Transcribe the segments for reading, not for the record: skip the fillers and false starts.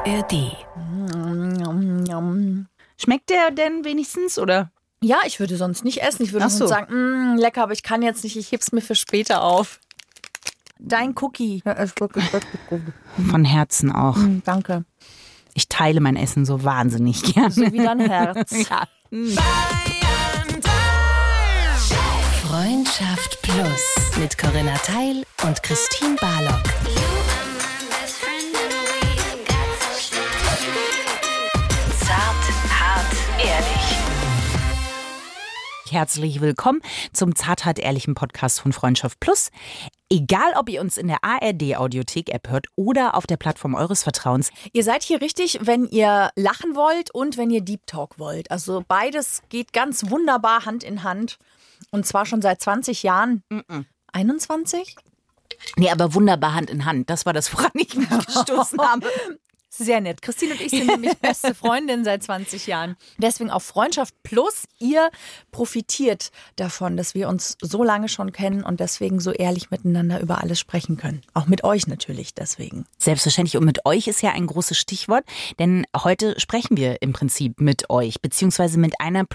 ARD. Schmeckt der denn wenigstens, oder? Ja, ich würde sonst nicht essen. Ich würde sonst sagen, lecker, aber ich kann jetzt nicht, ich heb's mir für später auf. Dein Cookie. Ja, ist wirklich gut. Von Herzen auch. Danke. Ich teile mein Essen so wahnsinnig gerne. So wie dein Herz. Ja. Freundschaft Plus mit Corinna Teil und Christine Barlock. Zart, hart, ehrlich. Herzlich willkommen zum Zart-hart-ehrlichen Podcast von Freundschaft Plus. Egal, ob ihr uns in der ARD-Audiothek-App hört oder auf der Plattform eures Vertrauens. Ihr seid hier richtig, wenn ihr lachen wollt und wenn ihr Deep Talk wollt. Also beides geht ganz wunderbar Hand in Hand. Und zwar schon seit 20 Jahren. 21? Nee, aber wunderbar Hand in Hand. Das war das, woran ich mich gestoßen habe. Sehr nett. Christine und ich sind nämlich beste Freundinnen seit 20 Jahren. Deswegen auf Freundschaft Plus. Ihr profitiert davon, dass wir uns so lange schon kennen und deswegen so ehrlich miteinander über alles sprechen können. Auch mit euch natürlich deswegen. Selbstverständlich. Und mit euch ist ja ein großes Stichwort, denn heute sprechen wir im Prinzip mit euch, beziehungsweise mit einer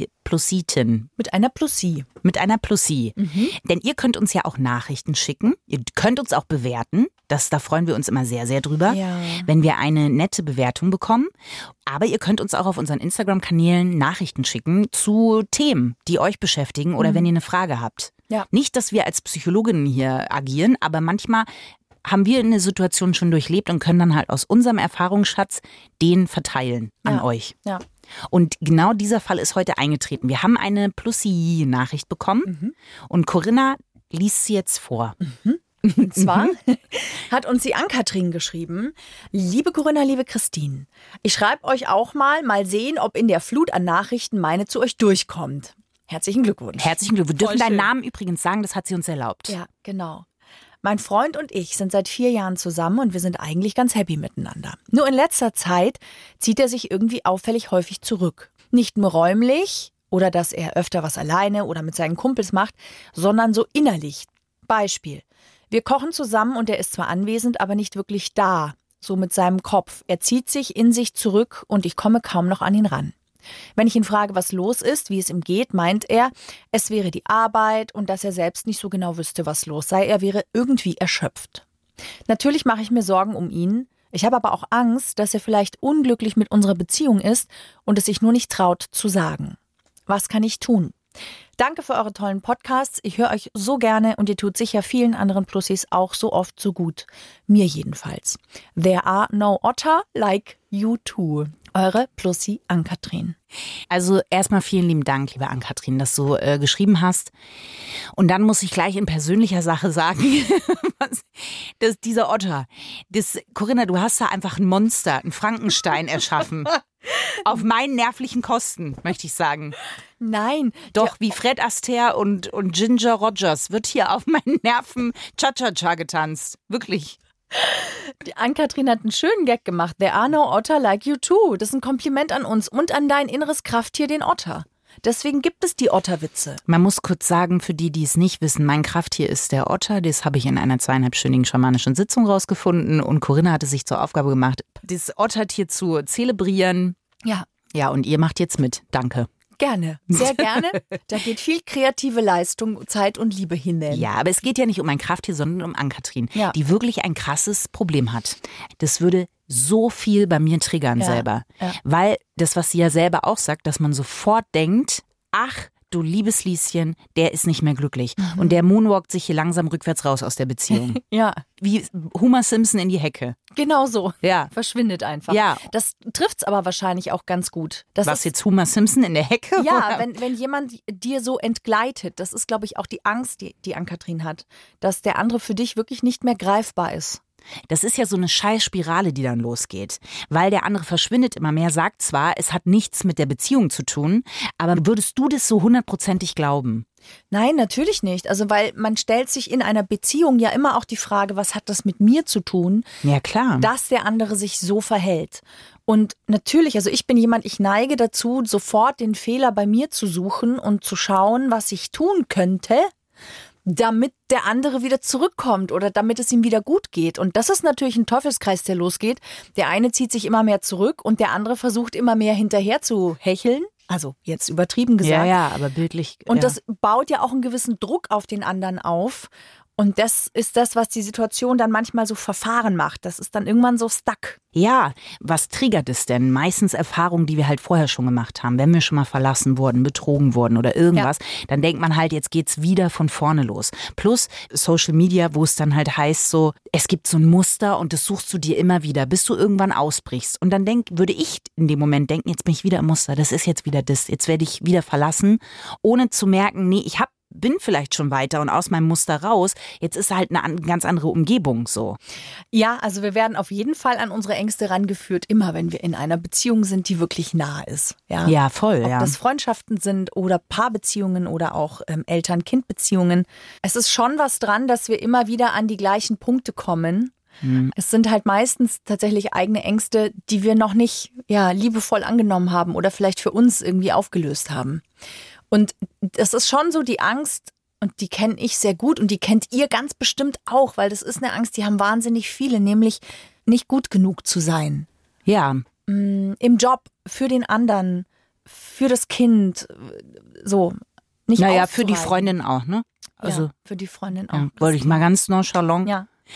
Plusitin. Mit einer Plusie. Mit einer Plusie. Denn ihr könnt uns ja auch Nachrichten schicken. Ihr könnt uns auch bewerten. Da freuen wir uns immer sehr, sehr drüber, wenn wir eine nette Bewertung bekommen. Aber ihr könnt uns auch auf unseren Instagram-Kanälen Nachrichten schicken zu Themen, die euch beschäftigen oder wenn ihr eine Frage habt. Ja. Nicht, dass wir als Psychologinnen hier agieren, aber manchmal haben wir eine Situation schon durchlebt und können dann halt aus unserem Erfahrungsschatz den verteilen an euch. Ja. Und genau dieser Fall ist heute eingetreten. Wir haben eine Plusi-Nachricht bekommen und Corinna liest sie jetzt vor. Und zwar hat uns die Ann-Kathrin geschrieben: Liebe Corinna, liebe Christine, ich schreibe euch auch mal sehen, ob in der Flut an Nachrichten meine zu euch durchkommt. Herzlichen Glückwunsch. Herzlichen Glückwunsch. Wir dürfen Voll deinen schön. Namen übrigens sagen, das hat sie uns erlaubt. Ja, genau. Mein Freund und ich sind seit 4 Jahren zusammen und wir sind eigentlich ganz happy miteinander. Nur in letzter Zeit zieht er sich irgendwie auffällig häufig zurück. Nicht nur räumlich oder dass er öfter was alleine oder mit seinen Kumpels macht, sondern so innerlich. Beispiel: Wir kochen zusammen und er ist zwar anwesend, aber nicht wirklich da. So mit seinem Kopf. Er zieht sich in sich zurück und ich komme kaum noch an ihn ran. Wenn ich ihn frage, was los ist, wie es ihm geht, meint er, es wäre die Arbeit und dass er selbst nicht so genau wüsste, was los sei. Er wäre irgendwie erschöpft. Natürlich mache ich mir Sorgen um ihn. Ich habe aber auch Angst, dass er vielleicht unglücklich mit unserer Beziehung ist und es sich nur nicht traut zu sagen. Was kann ich tun? Danke für eure tollen Podcasts. Ich höre euch so gerne und ihr tut sicher vielen anderen Plussis auch so oft so gut. Mir jedenfalls. There are no otter like you too. Eure Plussi Ann-Kathrin. Also erstmal vielen lieben Dank, liebe Ann-Kathrin, dass du geschrieben hast. Und dann muss ich gleich in persönlicher Sache sagen, dass dieser Otter, Corinna, du hast da einfach ein Monster, ein Frankenstein erschaffen. Auf meinen nervlichen Kosten, möchte ich sagen. Nein. Doch, wie Fred Astaire und Ginger Rogers wird hier auf meinen Nerven Cha-Cha-Cha getanzt. Wirklich. Die Ann-Kathrin hat einen schönen Gag gemacht. There are no otter like you too. Das ist ein Kompliment an uns und an dein inneres Krafttier, den Otter. Deswegen gibt es die Otterwitze. Man muss kurz sagen, für die, die es nicht wissen, mein Krafttier ist der Otter. Das habe ich in einer 2,5-stündigen schamanischen Sitzung rausgefunden. Und Corinna hatte sich zur Aufgabe gemacht, das Ottertier zu zelebrieren. Ja. Ja, und ihr macht jetzt mit. Danke. Gerne, sehr gerne. Da geht viel kreative Leistung, Zeit und Liebe hinein. Ja, aber es geht ja nicht um ein Krafttier, sondern um Ann-Kathrin, Ja. die wirklich ein krasses Problem hat. Das würde so viel bei mir triggern selber. Ja. Weil das, was sie ja selber auch sagt, dass man sofort denkt, ach, du liebes Lieschen, der ist nicht mehr glücklich. Und der moonwalkt sich hier langsam rückwärts raus aus der Beziehung. Ja, Wie Homer Simpson in die Hecke. genau so. Ja. Verschwindet einfach. Ja. Das trifft's aber wahrscheinlich auch ganz gut. Das Was ist, jetzt Homer Simpson in der Hecke? ja, oder? wenn jemand dir so entgleitet, das ist, glaube ich, auch die Angst, die Ann-Kathrin hat, dass der andere für dich wirklich nicht mehr greifbar ist. Das ist ja so eine Scheißspirale, die dann losgeht. Weil der andere verschwindet immer mehr, sagt zwar, es hat nichts mit der Beziehung zu tun, aber würdest du das so 100%ig glauben? Nein, natürlich nicht. Also, weil man stellt sich in einer Beziehung ja immer auch die Frage, was hat das mit mir zu tun, Ja, klar. dass der andere sich so verhält. Und natürlich, also ich bin jemand, ich neige dazu, sofort den Fehler bei mir zu suchen und zu schauen, was ich tun könnte, damit der andere wieder zurückkommt oder damit es ihm wieder gut geht. Und das ist natürlich ein Teufelskreis, der losgeht. Der eine zieht sich immer mehr zurück und der andere versucht immer mehr hinterher zu hecheln. Also jetzt übertrieben gesagt. Ja, aber bildlich. Und das baut ja auch einen gewissen Druck auf den anderen auf. Und das ist das, was die Situation dann manchmal so verfahren macht. Das ist dann irgendwann so stuck. Ja, was triggert es denn? Meistens Erfahrungen, die wir halt vorher schon gemacht haben. Wenn wir schon mal verlassen wurden, betrogen wurden oder irgendwas, dann denkt man halt, jetzt geht's wieder von vorne los. Plus Social Media, wo es dann halt heißt so, es gibt so ein Muster und das suchst du dir immer wieder, bis du irgendwann ausbrichst. Und dann würde ich in dem Moment denken, jetzt bin ich wieder im Muster, das ist jetzt wieder das, jetzt werde ich wieder verlassen, ohne zu merken, nee, bin vielleicht schon weiter und aus meinem Muster raus. Jetzt ist halt eine ganz andere Umgebung so. Ja, also wir werden auf jeden Fall an unsere Ängste rangeführt, immer wenn wir in einer Beziehung sind, die wirklich nah ist. Ja, voll. Ob das Freundschaften sind oder Paarbeziehungen oder auch Eltern-Kind-Beziehungen. Es ist schon was dran, dass wir immer wieder an die gleichen Punkte kommen. Es sind halt meistens tatsächlich eigene Ängste, die wir noch nicht liebevoll angenommen haben oder vielleicht für uns irgendwie aufgelöst haben. Und das ist schon so die Angst, und die kenne ich sehr gut und die kennt ihr ganz bestimmt auch, weil das ist eine Angst, die haben wahnsinnig viele, nämlich nicht gut genug zu sein. Ja. Im Job, für den anderen, für das Kind, so. Nicht für die Freundin auch, ne? Also, für die Freundin auch. Ja, wollte ich mal ganz nonchalant.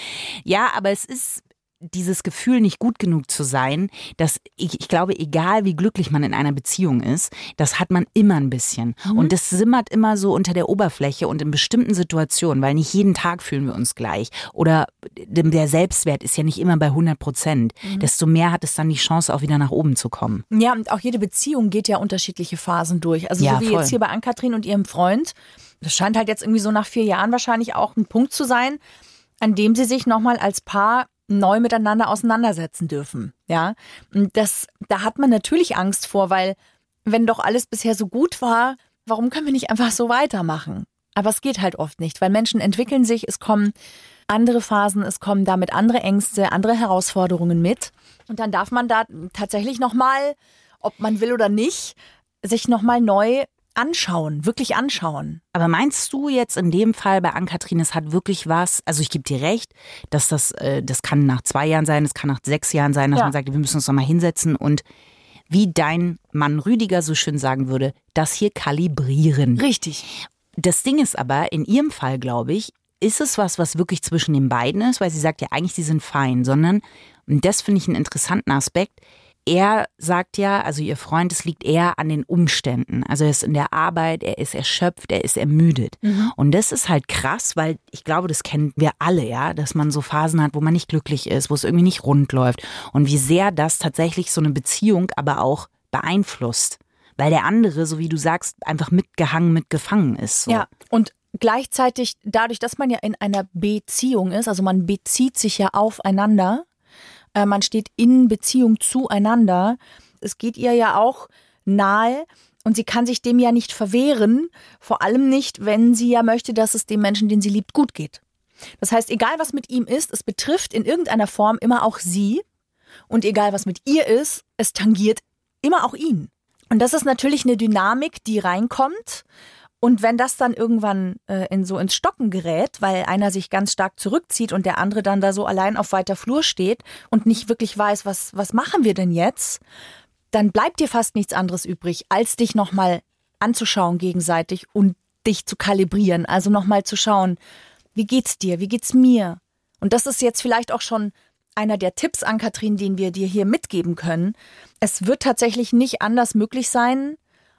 Ja, aber es ist dieses Gefühl, nicht gut genug zu sein, dass ich glaube, egal wie glücklich man in einer Beziehung ist, das hat man immer ein bisschen. Und das simmert immer so unter der Oberfläche und in bestimmten Situationen, weil nicht jeden Tag fühlen wir uns gleich. Oder der Selbstwert ist ja nicht immer bei 100%. Desto mehr hat es dann die Chance, auch wieder nach oben zu kommen. Ja, und auch jede Beziehung geht ja unterschiedliche Phasen durch. Also so wie jetzt hier bei Ann-Kathrin und ihrem Freund. Das scheint halt jetzt irgendwie so nach 4 Jahren wahrscheinlich auch ein Punkt zu sein, an dem sie sich nochmal als Paar neu miteinander auseinandersetzen dürfen. Ja, und da hat man natürlich Angst vor, weil wenn doch alles bisher so gut war, warum können wir nicht einfach so weitermachen? Aber es geht halt oft nicht, weil Menschen entwickeln sich, es kommen andere Phasen, es kommen damit andere Ängste, andere Herausforderungen mit. Und dann darf man da tatsächlich nochmal, ob man will oder nicht, sich nochmal neu anschauen, wirklich anschauen. Aber meinst du jetzt in dem Fall bei Ann-Kathrin, es hat wirklich was, also ich gebe dir recht, dass das kann nach 2 Jahren sein, das kann nach 6 Jahren sein, dass man sagt, wir müssen uns nochmal hinsetzen und wie dein Mann Rüdiger so schön sagen würde, das hier kalibrieren. Richtig. Das Ding ist aber, in ihrem Fall, glaube ich, ist es was wirklich zwischen den beiden ist, weil sie sagt ja eigentlich, sie sind fein, sondern, und das finde ich einen interessanten Aspekt, er sagt ja, also ihr Freund, es liegt eher an den Umständen. Also er ist in der Arbeit, er ist erschöpft, er ist ermüdet. Und das ist halt krass, weil ich glaube, das kennen wir alle, ja, dass man so Phasen hat, wo man nicht glücklich ist, wo es irgendwie nicht rund läuft. Und wie sehr das tatsächlich so eine Beziehung aber auch beeinflusst. Weil der andere, so wie du sagst, einfach mitgefangen ist. So. Ja, und gleichzeitig dadurch, dass man ja in einer Beziehung ist, also man bezieht sich ja aufeinander, man steht in Beziehung zueinander. Es geht ihr ja auch nahe und sie kann sich dem ja nicht verwehren. Vor allem nicht, wenn sie ja möchte, dass es dem Menschen, den sie liebt, gut geht. Das heißt, egal was mit ihm ist, es betrifft in irgendeiner Form immer auch sie. Und egal was mit ihr ist, es tangiert immer auch ihn. Und das ist natürlich eine Dynamik, die reinkommt. Und wenn das dann irgendwann ins Stocken gerät, weil einer sich ganz stark zurückzieht und der andere dann da so allein auf weiter Flur steht und nicht wirklich weiß, was machen wir denn jetzt, dann bleibt dir fast nichts anderes übrig, als dich nochmal anzuschauen gegenseitig und dich zu kalibrieren. Also nochmal zu schauen, wie geht's dir, wie geht's mir? Und das ist jetzt vielleicht auch schon einer der Tipps, Ann-Kathrin, den wir dir hier mitgeben können. Es wird tatsächlich nicht anders möglich sein,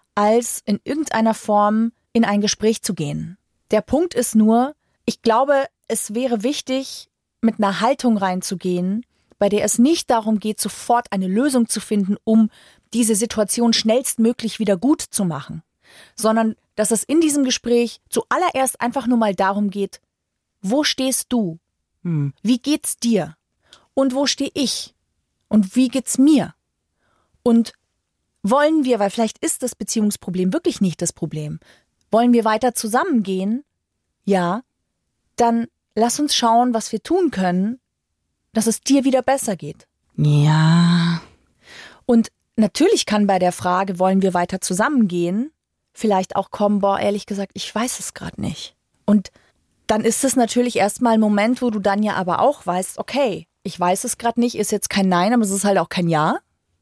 als in irgendeiner Form in ein Gespräch zu gehen. Der Punkt ist nur, ich glaube, es wäre wichtig, mit einer Haltung reinzugehen, bei der es nicht darum geht, sofort eine Lösung zu finden, um diese Situation schnellstmöglich wieder gut zu machen, sondern dass es in diesem Gespräch zuallererst einfach nur mal darum geht, wo stehst du? Wie geht's dir? Und wo stehe ich? Und wie geht's mir? Und wollen wir, weil vielleicht ist das Beziehungsproblem wirklich nicht das Problem, wollen wir weiter zusammengehen? Ja, dann lass uns schauen, was wir tun können, dass es dir wieder besser geht. Ja. Und natürlich kann bei der Frage, wollen wir weiter zusammengehen, vielleicht auch kommen, ehrlich gesagt, ich weiß es gerade nicht. Und dann ist es natürlich erstmal ein Moment, wo du dann ja aber auch weißt, okay, ich weiß es gerade nicht, ist jetzt kein Nein, aber es ist halt auch kein Ja.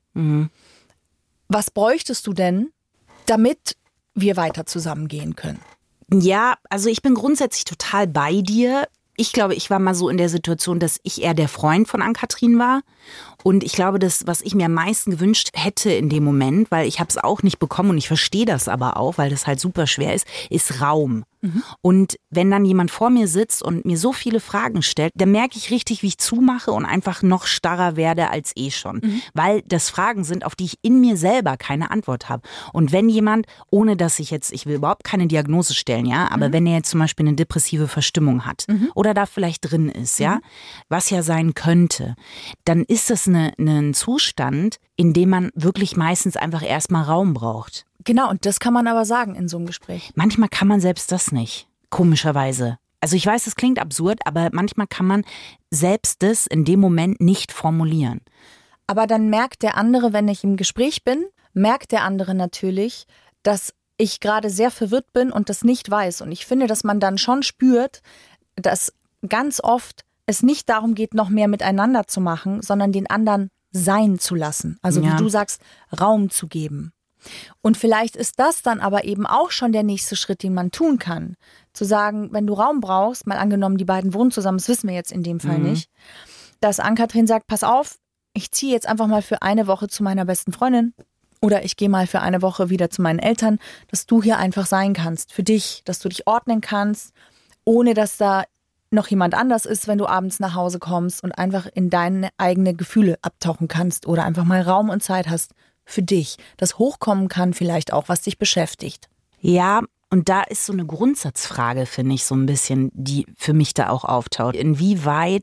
Was bräuchtest du denn, damit wir weiter zusammengehen können? Ja, also ich bin grundsätzlich total bei dir. Ich glaube, ich war mal so in der Situation, dass ich eher der Freund von Ann-Kathrin war. Und ich glaube, das, was ich mir am meisten gewünscht hätte in dem Moment, weil ich habe es auch nicht bekommen und ich verstehe das aber auch, weil das halt super schwer ist Raum. Und wenn dann jemand vor mir sitzt und mir so viele Fragen stellt, dann merke ich richtig, wie ich zumache und einfach noch starrer werde als schon. Weil das Fragen sind, auf die ich in mir selber keine Antwort habe. Und wenn jemand, ohne dass ich will überhaupt keine Diagnose stellen, ja, aber wenn er jetzt zum Beispiel eine depressive Verstimmung hat oder da vielleicht drin ist, ja, was ja sein könnte, dann ist das ein Zustand, in dem man wirklich meistens einfach erstmal Raum braucht. Genau, und das kann man aber sagen in so einem Gespräch. Manchmal kann man selbst das nicht, komischerweise. Also ich weiß, das klingt absurd, aber manchmal kann man selbst das in dem Moment nicht formulieren. Aber dann merkt der andere, wenn ich im Gespräch bin, merkt der andere natürlich, dass ich gerade sehr verwirrt bin und das nicht weiß. Und ich finde, dass man dann schon spürt, dass ganz oft es nicht darum geht, noch mehr miteinander zu machen, sondern den anderen sein zu lassen. Also wie du sagst, Raum zu geben. Und vielleicht ist das dann aber eben auch schon der nächste Schritt, den man tun kann. Zu sagen, wenn du Raum brauchst, mal angenommen, die beiden wohnen zusammen, das wissen wir jetzt in dem Fall nicht, dass Ann-Kathrin sagt, pass auf, ich ziehe jetzt einfach mal für eine Woche zu meiner besten Freundin oder ich gehe mal für eine Woche wieder zu meinen Eltern, dass du hier einfach sein kannst für dich, dass du dich ordnen kannst, ohne dass da noch jemand anders ist, wenn du abends nach Hause kommst und einfach in deine eigenen Gefühle abtauchen kannst oder einfach mal Raum und Zeit hast für dich, das hochkommen kann vielleicht auch, was dich beschäftigt. Ja, und da ist so eine Grundsatzfrage, finde ich, so ein bisschen, die für mich da auch auftaucht. Inwieweit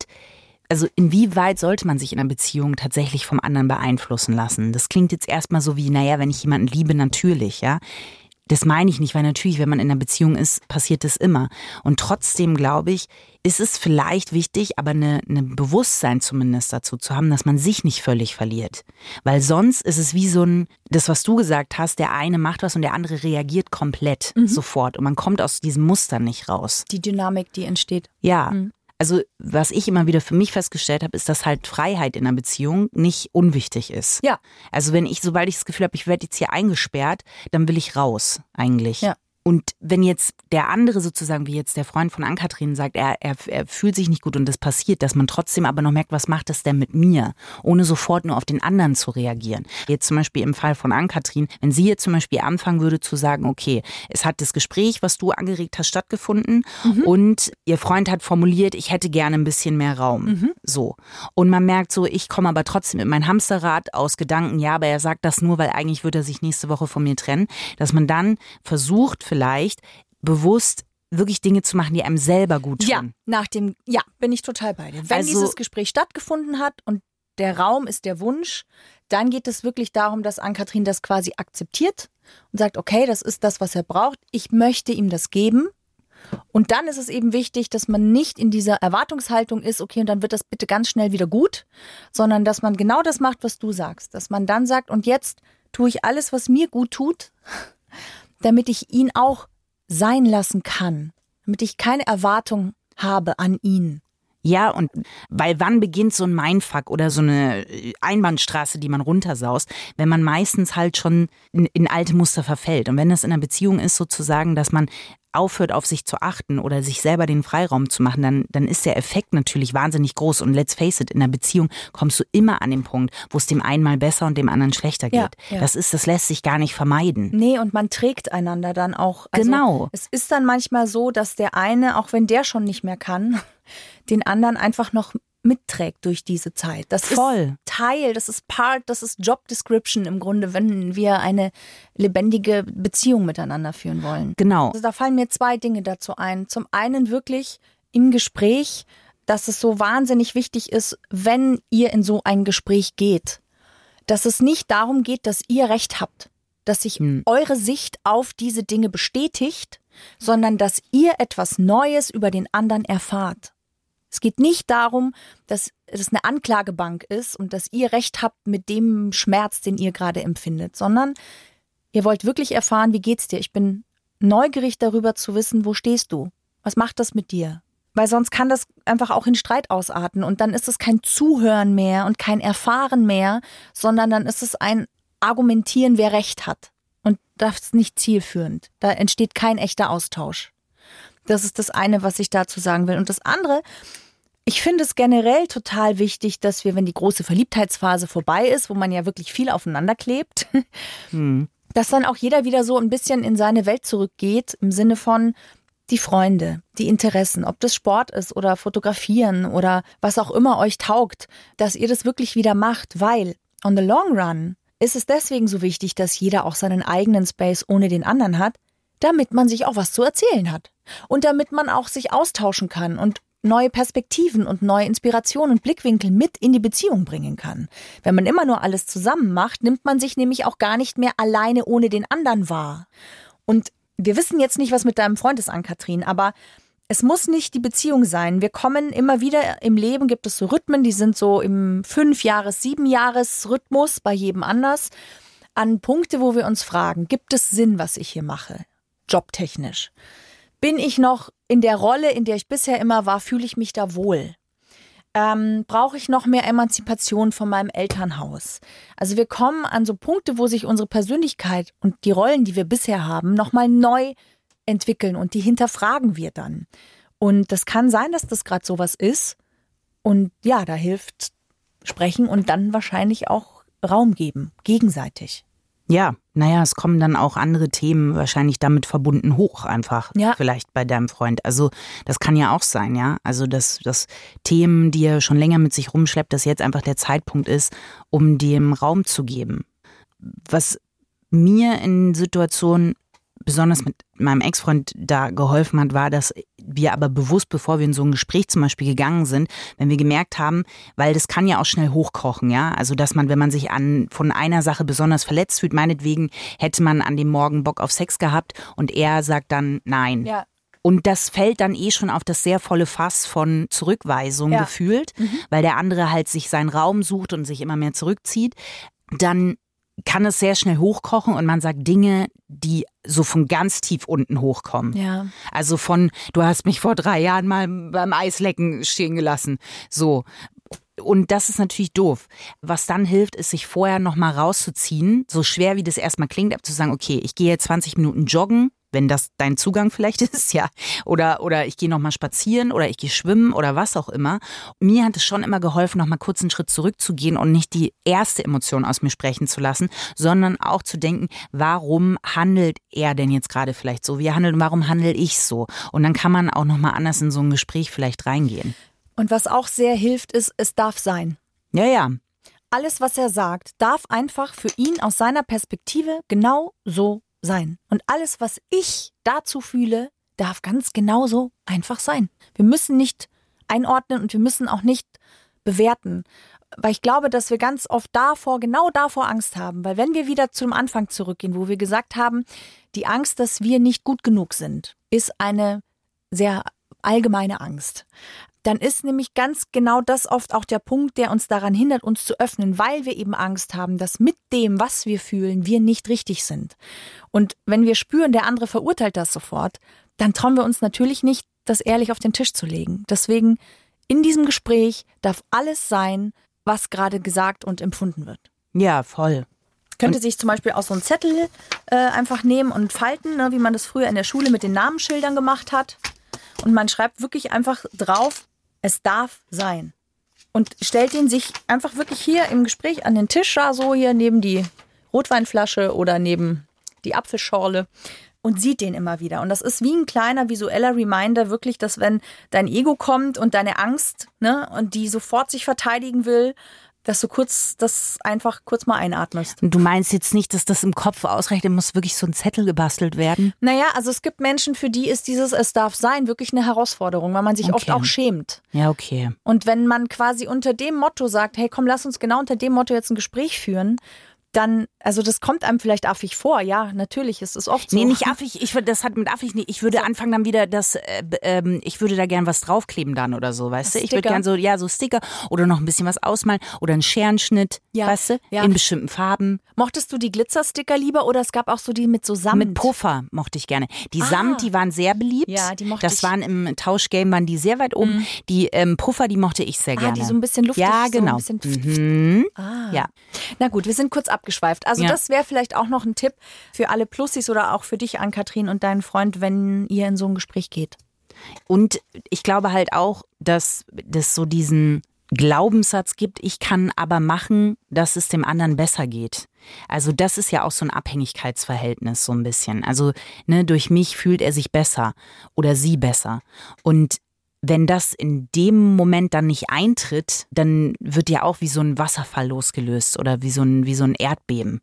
sollte man sich in einer Beziehung tatsächlich vom anderen beeinflussen lassen? Das klingt jetzt erstmal so wie, naja, wenn ich jemanden liebe, natürlich, ja. Das meine ich nicht, weil natürlich, wenn man in einer Beziehung ist, passiert das immer. Und trotzdem, glaube ich, ist es vielleicht wichtig, aber eine Bewusstsein zumindest dazu zu haben, dass man sich nicht völlig verliert. Weil sonst ist es wie so das, was du gesagt hast, der eine macht was und der andere reagiert komplett sofort. Und man kommt aus diesem Muster nicht raus. Die Dynamik, die entsteht. Ja. Also was ich immer wieder für mich festgestellt habe, ist, dass halt Freiheit in einer Beziehung nicht unwichtig ist. Ja. Also sobald ich das Gefühl habe, ich werde jetzt hier eingesperrt, dann will ich raus eigentlich. Ja. Und wenn jetzt der andere sozusagen, wie jetzt der Freund von Ann-Kathrin sagt, er fühlt sich nicht gut und das passiert, dass man trotzdem aber noch merkt, was macht das denn mit mir, ohne sofort nur auf den anderen zu reagieren. Jetzt zum Beispiel im Fall von Ann-Kathrin, wenn sie jetzt zum Beispiel anfangen würde zu sagen, okay, es hat das Gespräch, was du angeregt hast, stattgefunden und ihr Freund hat formuliert, ich hätte gerne ein bisschen mehr Raum. So. Und man merkt so, ich komme aber trotzdem in mein Hamsterrad aus Gedanken, ja, aber er sagt das nur, weil eigentlich würde er sich nächste Woche von mir trennen, dass man dann versucht, vielleicht bewusst wirklich Dinge zu machen, die einem selber gut tun. Ja, bin ich total bei dir. Wenn dieses Gespräch stattgefunden hat und der Raum ist der Wunsch, dann geht es wirklich darum, dass Ann-Kathrin das quasi akzeptiert und sagt, okay, das ist das, was er braucht. Ich möchte ihm das geben. Und dann ist es eben wichtig, dass man nicht in dieser Erwartungshaltung ist, okay, und dann wird das bitte ganz schnell wieder gut, sondern dass man genau das macht, was du sagst. Dass man dann sagt, und jetzt tue ich alles, was mir gut tut, damit ich ihn auch sein lassen kann, damit ich keine Erwartung habe an ihn. Ja, und weil wann beginnt so ein Mindfuck oder so eine Einbahnstraße, die man runtersaust, wenn man meistens halt schon in alte Muster verfällt. Und wenn das in einer Beziehung ist sozusagen, dass man aufhört, auf sich zu achten oder sich selber den Freiraum zu machen, dann ist der Effekt natürlich wahnsinnig groß. Und let's face it, in einer Beziehung kommst du immer an den Punkt, wo es dem einen mal besser und dem anderen schlechter geht. Ja. Das lässt sich gar nicht vermeiden. Nee, und man trägt einander dann auch. Also genau. Es ist dann manchmal so, dass der eine, auch wenn der schon nicht mehr kann, den anderen einfach noch mitträgt durch diese Zeit. Das Voll. ist Teil, das ist Part, das ist Job Description im Grunde, wenn wir eine lebendige Beziehung miteinander führen wollen. Genau. Also da fallen mir zwei Dinge dazu ein. Zum einen wirklich im Gespräch, dass es so wahnsinnig wichtig ist, wenn ihr in so ein Gespräch geht, dass es nicht darum geht, dass ihr Recht habt, dass sich eure Sicht auf diese Dinge bestätigt, sondern dass ihr etwas Neues über den anderen erfahrt. Es geht nicht darum, dass es eine Anklagebank ist und dass ihr Recht habt mit dem Schmerz, den ihr gerade empfindet, sondern ihr wollt wirklich erfahren, wie geht's dir? Ich bin neugierig darüber zu wissen, wo stehst du? Was macht das mit dir? Weil sonst kann das einfach auch in Streit ausarten und dann ist es kein Zuhören mehr und kein Erfahren mehr, sondern dann ist es ein Argumentieren, wer Recht hat. Und das ist nicht zielführend. Da entsteht kein echter Austausch. Das ist das eine, was ich dazu sagen will. Und das andere, ich finde es generell total wichtig, dass wir, wenn die große Verliebtheitsphase vorbei ist, wo man ja wirklich viel aufeinander klebt, dass dann auch jeder wieder so ein bisschen in seine Welt zurückgeht, im Sinne von die Freunde, die Interessen, ob das Sport ist oder Fotografieren oder was auch immer euch taugt, dass ihr das wirklich wieder macht, weil on the long run ist es deswegen so wichtig, dass jeder auch seinen eigenen Space ohne den anderen hat, damit man sich auch was zu erzählen hat und damit man auch sich austauschen kann und neue Perspektiven und neue Inspirationen und Blickwinkel mit in die Beziehung bringen kann. Wenn man immer nur alles zusammen macht, nimmt man sich nämlich auch gar nicht mehr alleine ohne den anderen wahr. Und wir wissen jetzt nicht, was mit deinem Freund ist, Ann-Kathrin, aber es muss nicht die Beziehung sein. Wir kommen immer wieder im Leben, gibt es so Rhythmen, die sind so im 5-Jahres-, 7-Jahres-Rhythmus, bei jedem anders, an Punkte, wo wir uns fragen, gibt es Sinn, was ich hier mache, jobtechnisch? Bin ich noch in der Rolle, in der ich bisher immer war, fühle ich mich da wohl? Brauche ich noch mehr Emanzipation von meinem Elternhaus? Also wir kommen an so Punkte, wo sich unsere Persönlichkeit und die Rollen, die wir bisher haben, nochmal neu entwickeln und die hinterfragen wir dann. Und das kann sein, dass das gerade sowas ist. Und ja, da hilft sprechen und dann wahrscheinlich auch Raum geben, gegenseitig. Ja, naja, es kommen dann auch andere Themen wahrscheinlich damit verbunden hoch einfach, vielleicht bei deinem Freund. Also das kann ja auch sein, ja. Also dass Themen, die er schon länger mit sich rumschleppt, dass jetzt einfach der Zeitpunkt ist, um dem Raum zu geben. Was mir in Situationen, besonders mit meinem Ex-Freund da geholfen hat, war, dass wir aber bewusst, bevor wir in so ein Gespräch zum Beispiel gegangen sind, wenn wir gemerkt haben, weil das kann ja auch schnell hochkochen, ja, also dass man, wenn man sich von einer Sache besonders verletzt fühlt, meinetwegen hätte man an dem Morgen Bock auf Sex gehabt und er sagt dann nein. Ja. Und das fällt dann schon auf das sehr volle Fass von Zurückweisung gefühlt, weil der andere halt sich seinen Raum sucht und sich immer mehr zurückzieht. Dann kann es sehr schnell hochkochen und man sagt Dinge, die so von ganz tief unten hochkommen. Ja. Also von, du hast mich vor 3 Jahren mal beim Eislecken stehen gelassen. So. Und das ist natürlich doof. Was dann hilft, ist, sich vorher nochmal rauszuziehen, so schwer wie das erstmal klingt, aber zu sagen, okay, ich gehe jetzt 20 Minuten joggen, wenn das dein Zugang vielleicht ist, ja. Oder ich gehe nochmal spazieren oder ich gehe schwimmen oder was auch immer. Mir hat es schon immer geholfen, nochmal kurz einen Schritt zurückzugehen und nicht die erste Emotion aus mir sprechen zu lassen, sondern auch zu denken, warum handelt er denn jetzt gerade vielleicht so, wie er handelt und warum handle ich so? Und dann kann man auch nochmal anders in so ein Gespräch vielleicht reingehen. Und was auch sehr hilft, ist, es darf sein. Ja, ja. Alles, was er sagt, darf einfach für ihn aus seiner Perspektive genau so sein. Und alles, was ich dazu fühle, darf ganz genauso einfach sein. Wir müssen nicht einordnen und wir müssen auch nicht bewerten. Weil ich glaube, dass wir ganz oft genau davor Angst haben. Weil wenn wir wieder zum Anfang zurückgehen, wo wir gesagt haben, die Angst, dass wir nicht gut genug sind, ist eine sehr allgemeine Angst. Dann ist nämlich ganz genau das oft auch der Punkt, der uns daran hindert, uns zu öffnen, weil wir eben Angst haben, dass mit dem, was wir fühlen, wir nicht richtig sind. Und wenn wir spüren, der andere verurteilt das sofort, dann trauen wir uns natürlich nicht, das ehrlich auf den Tisch zu legen. Deswegen, in diesem Gespräch darf alles sein, was gerade gesagt und empfunden wird. Ja, voll. Könnte sich zum Beispiel auch so einen Zettel einfach nehmen und falten, ne, wie man das früher in der Schule mit den Namensschildern gemacht hat. Und man schreibt wirklich einfach drauf, es darf sein. Und stellt ihn sich einfach wirklich hier im Gespräch an den Tisch, so hier neben die Rotweinflasche oder neben die Apfelschorle und sieht den immer wieder. Und das ist wie ein kleiner visueller Reminder wirklich, dass wenn dein Ego kommt und deine Angst, ne, und die sofort sich verteidigen will, dass du das einfach kurz mal einatmest. Und du meinst jetzt nicht, dass das im Kopf ausreicht, muss wirklich so ein Zettel gebastelt werden? Naja, also es gibt Menschen, für die ist dieses Es darf sein wirklich eine Herausforderung, weil man sich oft auch schämt. Ja, okay. Und wenn man quasi unter dem Motto sagt, hey komm, lass uns genau unter dem Motto jetzt ein Gespräch führen, dann Also das kommt einem vielleicht affig vor, ja, natürlich, ist es oft so. Nee, nicht affig, das hat mit affig nicht. Ich würde anfangen dann wieder, ich würde da gern was draufkleben dann oder so, weißt du? Ich würde gern so Sticker oder noch ein bisschen was ausmalen oder einen Scherenschnitt, weißt du, in bestimmten Farben. Mochtest du die Glitzersticker lieber oder es gab auch so die mit so Samt? Mit Puffer mochte ich gerne. Die Samt, die waren sehr beliebt. Ja, die mochte ich. Das waren im Tauschgame, waren die sehr weit oben. Die Puffer, die mochte ich sehr gerne. Die so ein bisschen luftig. Ja, genau. So ein bisschen Ja. Na gut, wir sind kurz abgeschweift. Also das wäre vielleicht auch noch ein Tipp für alle Plussis oder auch für dich, Ann-Kathrin, und deinen Freund, wenn ihr in so ein Gespräch geht. Und ich glaube halt auch, dass das so diesen Glaubenssatz gibt, ich kann aber machen, dass es dem anderen besser geht. Also das ist ja auch so ein Abhängigkeitsverhältnis so ein bisschen. Also durch mich fühlt er sich besser oder sie besser. Und wenn das in dem Moment dann nicht eintritt, dann wird ja auch wie so ein Wasserfall losgelöst oder wie so ein Erdbeben.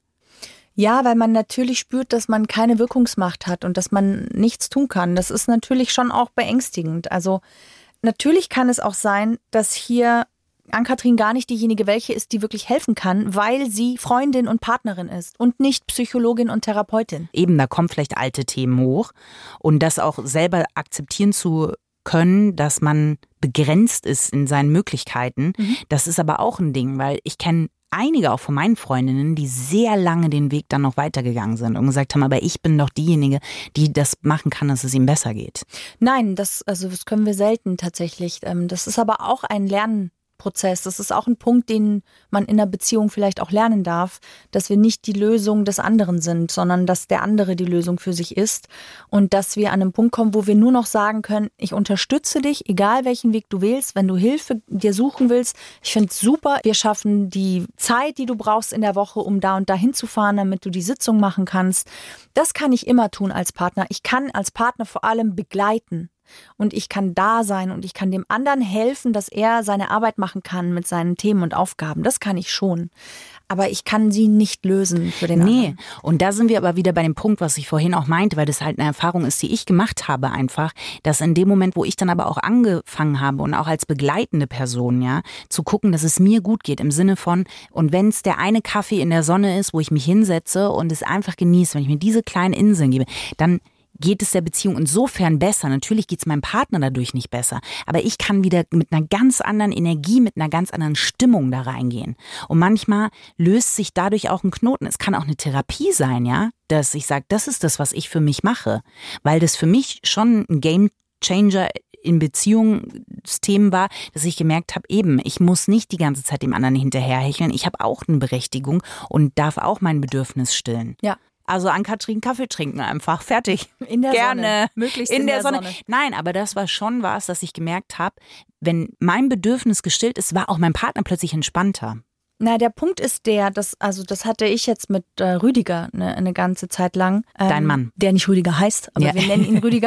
Ja, weil man natürlich spürt, dass man keine Wirkungsmacht hat und dass man nichts tun kann. Das ist natürlich schon auch beängstigend. Also natürlich kann es auch sein, dass hier Ann-Kathrin gar nicht diejenige welche ist, die wirklich helfen kann, weil sie Freundin und Partnerin ist und nicht Psychologin und Therapeutin. Eben, da kommen vielleicht alte Themen hoch und das auch selber akzeptieren zu können, dass man begrenzt ist in seinen Möglichkeiten. Das ist aber auch ein Ding, weil ich kenne einige auch von meinen Freundinnen, die sehr lange den Weg dann noch weitergegangen sind und gesagt haben, aber ich bin doch diejenige, die das machen kann, dass es ihm besser geht. Nein, das können wir selten tatsächlich. Das ist aber auch ein Lernprozess. Das ist auch ein Punkt, den man in einer Beziehung vielleicht auch lernen darf, dass wir nicht die Lösung des anderen sind, sondern dass der andere die Lösung für sich ist und dass wir an einen Punkt kommen, wo wir nur noch sagen können, ich unterstütze dich, egal welchen Weg du wählst, wenn du Hilfe dir suchen willst. Ich finde es super, wir schaffen die Zeit, die du brauchst in der Woche, um da und da hinzufahren, damit du die Sitzung machen kannst. Das kann ich immer tun als Partner. Ich kann als Partner vor allem begleiten. Und ich kann da sein und ich kann dem anderen helfen, dass er seine Arbeit machen kann mit seinen Themen und Aufgaben. Das kann ich schon. Aber ich kann sie nicht lösen für den anderen. Nee, und da sind wir aber wieder bei dem Punkt, was ich vorhin auch meinte, weil das halt eine Erfahrung ist, die ich gemacht habe einfach, dass in dem Moment, wo ich dann aber auch angefangen habe und auch als begleitende Person, zu gucken, dass es mir gut geht im Sinne von, und wenn es der eine Kaffee in der Sonne ist, wo ich mich hinsetze und es einfach genieße, wenn ich mir diese kleinen Inseln gebe, dann geht es der Beziehung insofern besser. Natürlich geht es meinem Partner dadurch nicht besser. Aber ich kann wieder mit einer ganz anderen Energie, mit einer ganz anderen Stimmung da reingehen. Und manchmal löst sich dadurch auch ein Knoten. Es kann auch eine Therapie sein, dass ich sage, das ist das, was ich für mich mache. Weil das für mich schon ein Gamechanger in Beziehungsthemen war, dass ich gemerkt habe, eben, ich muss nicht die ganze Zeit dem anderen hinterherhecheln. Ich habe auch eine Berechtigung und darf auch mein Bedürfnis stillen. Ja. Also Ann-Kathrin Kaffee trinken einfach, fertig. In der Gerne. Sonne. Möglichst in der Sonne. Nein, aber das war schon was, dass ich gemerkt habe, wenn mein Bedürfnis gestillt ist, war auch mein Partner plötzlich entspannter. Na, der Punkt ist das hatte ich jetzt mit Rüdiger eine ganze Zeit lang. Dein Mann. Der nicht Rüdiger heißt, aber wir nennen ihn Rüdiger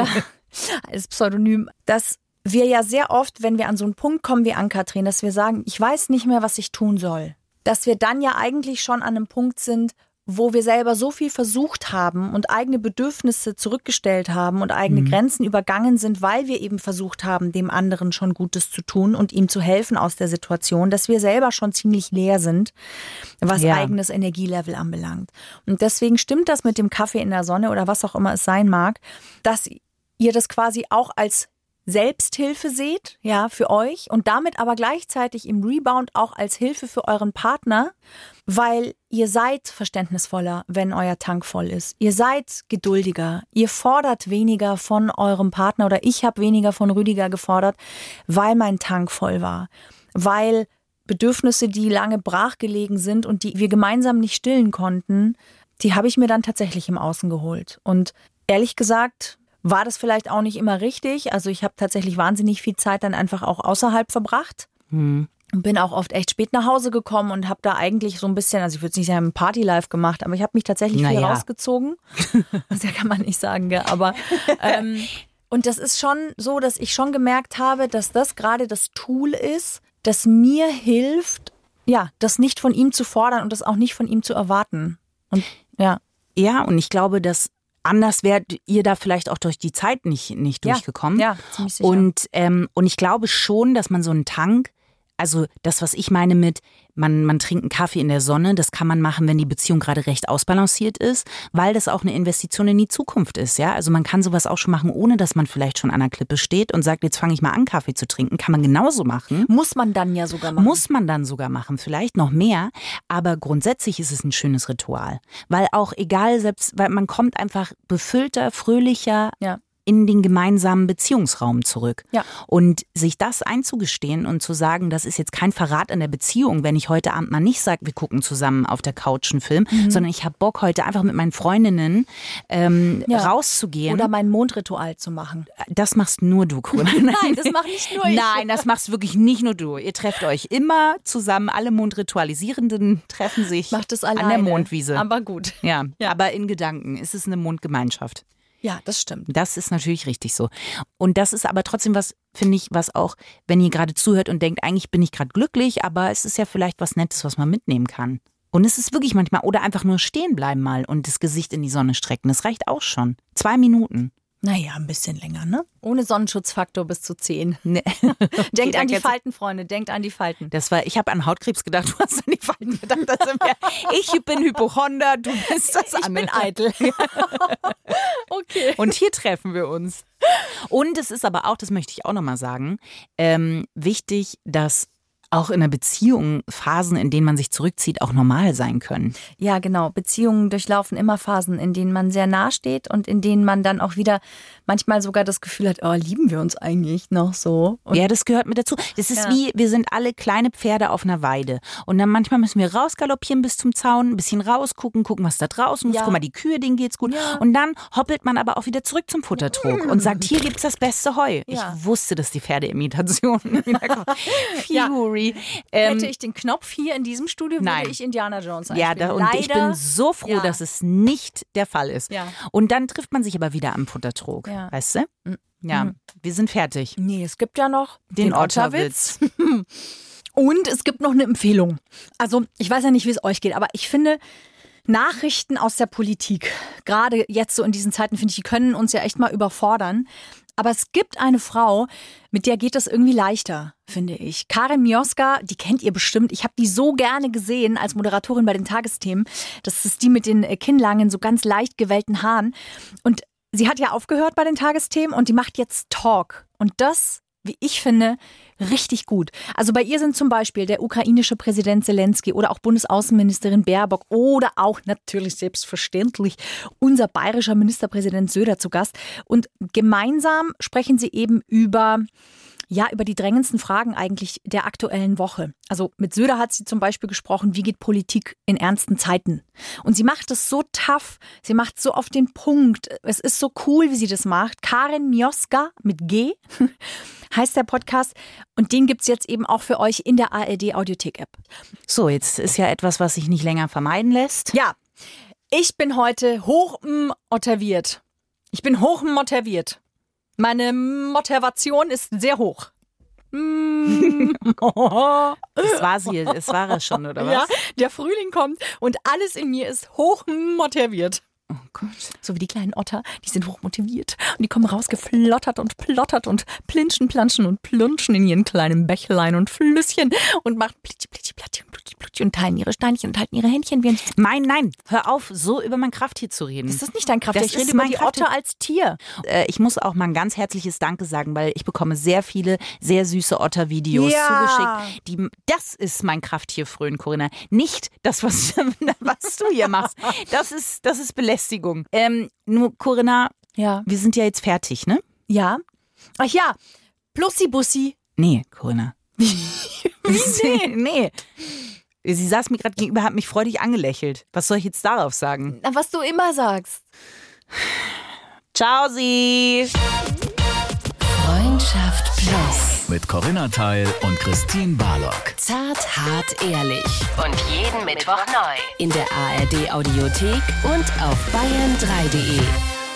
als Pseudonym. Dass wir ja sehr oft, wenn wir an so einen Punkt kommen wie Ann-Kathrin, dass wir sagen, ich weiß nicht mehr, was ich tun soll. Dass wir dann ja eigentlich schon an einem Punkt sind, wo wir selber so viel versucht haben und eigene Bedürfnisse zurückgestellt haben und eigene Grenzen übergangen sind, weil wir eben versucht haben, dem anderen schon Gutes zu tun und ihm zu helfen aus der Situation, dass wir selber schon ziemlich leer sind, was eigenes Energielevel anbelangt. Und deswegen stimmt das mit dem Kaffee in der Sonne oder was auch immer es sein mag, dass ihr das quasi auch als Selbsthilfe seht, für euch und damit aber gleichzeitig im Rebound auch als Hilfe für euren Partner, weil ihr seid verständnisvoller, wenn euer Tank voll ist. Ihr seid geduldiger, ihr fordert weniger von eurem Partner oder ich habe weniger von Rüdiger gefordert, weil mein Tank voll war, weil Bedürfnisse, die lange brachgelegen sind und die wir gemeinsam nicht stillen konnten, die habe ich mir dann tatsächlich im Außen geholt. Und ehrlich gesagt, war das vielleicht auch nicht immer richtig. Also ich habe tatsächlich wahnsinnig viel Zeit dann einfach auch außerhalb verbracht. Und bin auch oft echt spät nach Hause gekommen und habe da eigentlich so ein bisschen, also ich würde es nicht sagen, Party-Life gemacht, aber ich habe mich tatsächlich viel rausgezogen. Das kann man nicht sagen, gell? Aber und das ist schon so, dass ich schon gemerkt habe, dass das gerade das Tool ist, das mir hilft, das nicht von ihm zu fordern und das auch nicht von ihm zu erwarten. Und Ja, und ich glaube, dass anders wärt ihr da vielleicht auch durch die Zeit nicht durchgekommen. Ja, ziemlich sicher. Und ich glaube schon, dass man so einen Tank Also das, was ich meine mit, man trinkt einen Kaffee in der Sonne, das kann man machen, wenn die Beziehung gerade recht ausbalanciert ist, weil das auch eine Investition in die Zukunft ist. Ja? Also man kann sowas auch schon machen, ohne dass man vielleicht schon an der Klippe steht und sagt, jetzt fange ich mal an, Kaffee zu trinken. Kann man genauso machen. Muss man dann ja sogar machen. Muss man dann sogar machen, vielleicht noch mehr. Aber grundsätzlich ist es ein schönes Ritual. Weil auch egal, selbst, weil man kommt einfach befüllter, fröhlicher, in den gemeinsamen Beziehungsraum zurück. Ja. Und sich das einzugestehen und zu sagen, das ist jetzt kein Verrat an der Beziehung, wenn ich heute Abend mal nicht sage, wir gucken zusammen auf der Couch einen Film, sondern ich habe Bock, heute einfach mit meinen Freundinnen rauszugehen. Oder mein Mondritual zu machen. Das machst nur du, Corinna. Nein, das mach nicht nur ich. Nein, das machst wirklich nicht nur du. Ihr trefft euch immer zusammen, alle Mondritualisierenden treffen sich Mach das alleine, an der Mondwiese. Aber gut. Ja, aber in Gedanken ist es eine Mondgemeinschaft. Ja, das stimmt. Das ist natürlich richtig so. Und das ist aber trotzdem was, finde ich, was auch, wenn ihr gerade zuhört und denkt, eigentlich bin ich gerade glücklich, aber es ist ja vielleicht was Nettes, was man mitnehmen kann. Und es ist wirklich manchmal, oder einfach nur stehen bleiben mal und das Gesicht in die Sonne strecken. Das reicht auch schon. 2 Minuten. Naja, ein bisschen länger, ne? Ohne Sonnenschutzfaktor bis zu 10. Nee. Denkt an die Falten, Freunde, denkt an die Falten. Ich habe an Hautkrebs gedacht, du hast an die Falten gedacht. Ich bin Hypochonder, du bist das andere. Ich bin eitel. Okay. Und hier treffen wir uns. Und es ist aber auch, das möchte ich auch nochmal sagen, wichtig, dass auch in einer Beziehung Phasen, in denen man sich zurückzieht, auch normal sein können. Ja, genau. Beziehungen durchlaufen immer Phasen, in denen man sehr nah steht und in denen man dann auch wieder manchmal sogar das Gefühl hat, oh, lieben wir uns eigentlich noch so? Und ja, das gehört mit dazu. Das ist wie, wir sind alle kleine Pferde auf einer Weide. Und dann manchmal müssen wir rausgaloppieren bis zum Zaun, ein bisschen rausgucken, gucken, was da draußen ist. Guck mal, die Kühe, denen geht's gut. Ja. Und dann hoppelt man aber auch wieder zurück zum Futtertrog und sagt, hier gibt's das beste Heu. Ja. Ich wusste, dass die Pferdeimitationen wiederkommen. Fury. Hätte ich den Knopf hier in diesem Studio, würde ich Indiana Jones einspielen. Ja, und ich bin so froh, dass es nicht der Fall ist. Ja. Und dann trifft man sich aber wieder am Futtertrog, weißt du? Ja, wir sind fertig. Nee, es gibt ja noch den Otterwitz. Und es gibt noch eine Empfehlung. Also, ich weiß ja nicht, wie es euch geht, aber ich finde, Nachrichten aus der Politik, gerade jetzt so in diesen Zeiten, finde ich, die können uns ja echt mal überfordern. Aber es gibt eine Frau, mit der geht das irgendwie leichter, finde ich. Karin Mioska, die kennt ihr bestimmt. Ich habe die so gerne gesehen als Moderatorin bei den Tagesthemen. Das ist die mit den kinnlangen, so ganz leicht gewellten Haaren. Und sie hat ja aufgehört bei den Tagesthemen und die macht jetzt Talk. Und das, wie ich finde, richtig gut. Also bei ihr sind zum Beispiel der ukrainische Präsident Zelensky oder auch Bundesaußenministerin Baerbock oder auch natürlich selbstverständlich unser bayerischer Ministerpräsident Söder zu Gast. Und gemeinsam sprechen sie eben über die drängendsten Fragen eigentlich der aktuellen Woche. Also mit Söder hat sie zum Beispiel gesprochen, wie geht Politik in ernsten Zeiten? Und sie macht es so tough, sie macht es so auf den Punkt. Es ist so cool, wie sie das macht. Karin Mioska mit G heißt der Podcast und den gibt's jetzt eben auch für euch in der ARD Audiothek-App. So, jetzt ist ja etwas, was sich nicht länger vermeiden lässt. Ja, ich bin heute hochmotiviert. Ich bin hochmotiviert. Meine Motivation ist sehr hoch. Das war sie, es war es schon, oder was? Ja, der Frühling kommt und alles in mir ist hochmotiviert. Oh Gott. So wie die kleinen Otter, die sind hochmotiviert. Und die kommen rausgeflottert und plottert und plinschen, planschen und plunschen in ihren kleinen Bächlein und Flüsschen und machen plitschi, plitschi, platti und plitschi, plitschi und teilen ihre Steinchen und halten ihre Händchen wie ein... Nein, hör auf, so über mein Krafttier zu reden. Das ist nicht dein Krafttier, ich rede über die Otter als Tier. Ich muss auch mal ein ganz herzliches Danke sagen, weil ich bekomme sehr viele sehr süße Otter-Videos zugeschickt. Das ist mein Krafttier frönen, Corinna. Nicht das, was du hier machst. Das ist Belästigung. Nur Corinna, wir sind ja jetzt fertig, ne? Ja. Ach ja, Plussi-Bussi. Nee, Corinna. Nee. Sie saß mir gerade gegenüber, hat mich freudig angelächelt. Was soll ich jetzt darauf sagen? Na, was du immer sagst. Ciao, Sie. Freundschaft Plus. Mit Corinna Teil und Christine Barlock. Zart, hart, ehrlich. Und jeden Mittwoch neu. In der ARD Audiothek und auf bayern3.de.